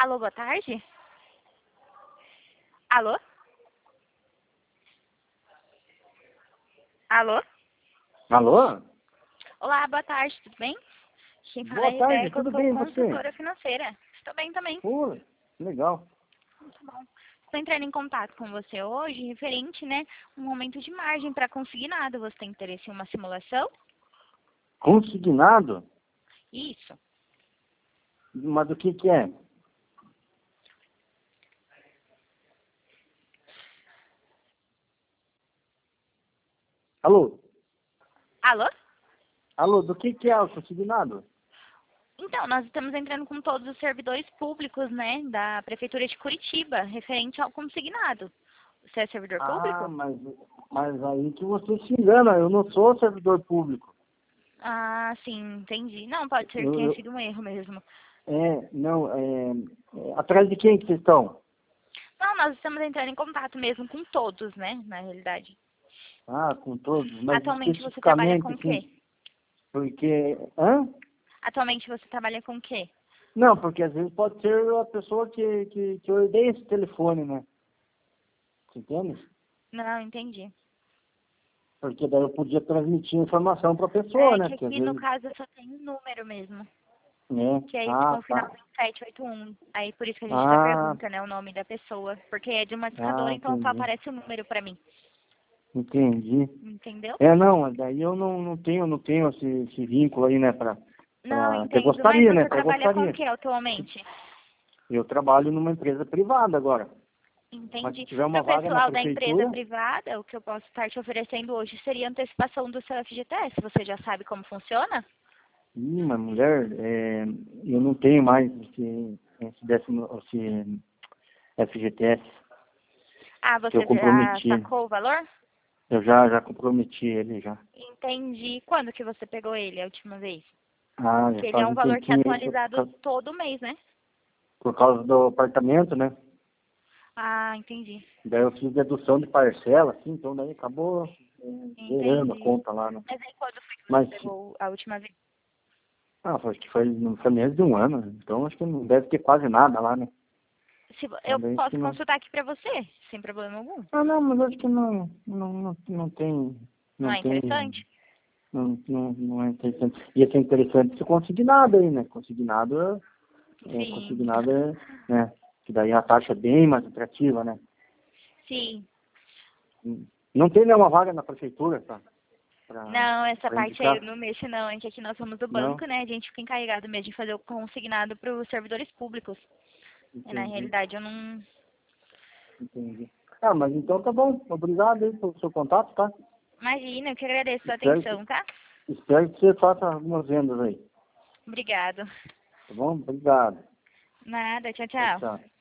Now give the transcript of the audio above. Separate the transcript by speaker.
Speaker 1: Alô, boa tarde? Alô? Alô?
Speaker 2: Alô?
Speaker 1: Olá, boa tarde, tudo bem? Quem fala é
Speaker 2: Boa
Speaker 1: a
Speaker 2: tarde,
Speaker 1: Rebeca, eu
Speaker 2: tudo
Speaker 1: sou
Speaker 2: bem e você?
Speaker 1: consultora financeira. Estou bem também.
Speaker 2: Pô, legal.
Speaker 1: Muito bom. Estou entrando em contato com você hoje, referente, né, um aumento de margem para consignado. Você tem interesse em uma simulação?
Speaker 2: Consignado?
Speaker 1: Isso.
Speaker 2: Mas do que é? Alô?
Speaker 1: Alô?
Speaker 2: Alô, do que é o consignado?
Speaker 1: Então, nós estamos entrando com todos os servidores públicos, né, da Prefeitura de Curitiba, referente ao consignado. Você é servidor
Speaker 2: Ah,
Speaker 1: público?
Speaker 2: mas aí que você se engana, eu não sou servidor público.
Speaker 1: Ah, sim, entendi. Não, pode ser que
Speaker 2: Eu,
Speaker 1: tenha
Speaker 2: eu-
Speaker 1: sido um erro mesmo.
Speaker 2: não, atrás de quem que vocês estão?
Speaker 1: Não, nós estamos entrando em contato mesmo com todos, né, na realidade.
Speaker 2: Ah, com todos, mas
Speaker 1: Atualmente você trabalha
Speaker 2: especificamente,
Speaker 1: com o
Speaker 2: assim,
Speaker 1: quê?
Speaker 2: porque... Hã?
Speaker 1: Atualmente você trabalha com o quê?
Speaker 2: Não, porque às vezes pode ser a pessoa que odeia esse telefone, né? Você entende?
Speaker 1: Não, entendi.
Speaker 2: Porque daí eu podia transmitir informação para a pessoa,
Speaker 1: É
Speaker 2: né?
Speaker 1: que
Speaker 2: Porque às
Speaker 1: aqui no
Speaker 2: vezes,
Speaker 1: caso eu só tenho um número mesmo,
Speaker 2: né?
Speaker 1: que é esse
Speaker 2: Ah,
Speaker 1: com o final
Speaker 2: tá.
Speaker 1: em 781. Aí por isso que a gente até
Speaker 2: Ah,
Speaker 1: pergunta, né, o nome da pessoa. Porque é de uma discadora, então só
Speaker 2: entendi.
Speaker 1: aparece o número pra mim.
Speaker 2: Entendi.
Speaker 1: Entendeu?
Speaker 2: Não, daí eu não tenho esse vínculo aí, né?
Speaker 1: Não,
Speaker 2: Até
Speaker 1: entendo. Mas
Speaker 2: gostaria, né?
Speaker 1: você
Speaker 2: Até
Speaker 1: trabalha com o
Speaker 2: gostaria.
Speaker 1: que atualmente?
Speaker 2: Eu trabalho numa empresa privada agora. Mas se
Speaker 1: Entendi.
Speaker 2: tiver
Speaker 1: Para
Speaker 2: uma
Speaker 1: o
Speaker 2: vaga na
Speaker 1: pessoal da empresa
Speaker 2: prefeitura,
Speaker 1: privada, o que eu posso estar te oferecendo hoje seria antecipação do seu FGTS. Você já sabe como funciona?
Speaker 2: mas mulher, eu não tenho mais esse FGTS
Speaker 1: Ah,
Speaker 2: que eu
Speaker 1: você já
Speaker 2: comprometi.
Speaker 1: sacou o valor?
Speaker 2: Eu já comprometi ele já.
Speaker 1: Entendi. Quando que você pegou ele a última vez?
Speaker 2: Ah, já
Speaker 1: Que ele é
Speaker 2: faz
Speaker 1: um
Speaker 2: um
Speaker 1: valor que é
Speaker 2: tempinho aí
Speaker 1: atualizado todo mês, né?
Speaker 2: por causa do apartamento, né?
Speaker 1: Ah, entendi.
Speaker 2: Daí eu fiz dedução de parcela, assim, então daí acabou zerando a
Speaker 1: Entendi.
Speaker 2: conta lá, né?
Speaker 1: Mas aí quando foi que você
Speaker 2: Mas,
Speaker 1: pegou a última vez?
Speaker 2: acho que não foi menos de um ano, né? Então acho que não deve ter quase nada lá, né?
Speaker 1: Eu
Speaker 2: Então daí acho que
Speaker 1: posso
Speaker 2: não.
Speaker 1: consultar aqui pra você, sem problema algum.
Speaker 2: Ah, não, mas acho que não tem,
Speaker 1: Não
Speaker 2: não
Speaker 1: é
Speaker 2: tem,
Speaker 1: interessante?
Speaker 2: não é interessante. Ia ser interessante se consignado aí, né?
Speaker 1: Sim.
Speaker 2: Consignado né? Que daí a taxa é bem mais atrativa, né?
Speaker 1: Sim.
Speaker 2: Não tem nenhuma vaga na prefeitura
Speaker 1: Não, essa
Speaker 2: para
Speaker 1: parte aí eu
Speaker 2: indicar?
Speaker 1: não mexo não. É que aqui nós somos do
Speaker 2: Não?
Speaker 1: banco, né? A gente fica encarregado mesmo de fazer o consignado para os servidores públicos. E na
Speaker 2: Entendi,
Speaker 1: realidade eu não...
Speaker 2: entendi. Ah, mas então tá bom. Obrigado aí pelo seu contato, tá?
Speaker 1: Imagina, eu que agradeço a sua
Speaker 2: Espero que,
Speaker 1: atenção, tá?
Speaker 2: espero que você faça algumas vendas aí.
Speaker 1: Obrigado.
Speaker 2: Tá bom? Obrigado.
Speaker 1: Nada, tchau,
Speaker 2: Tchau,
Speaker 1: tchau.
Speaker 2: tchau.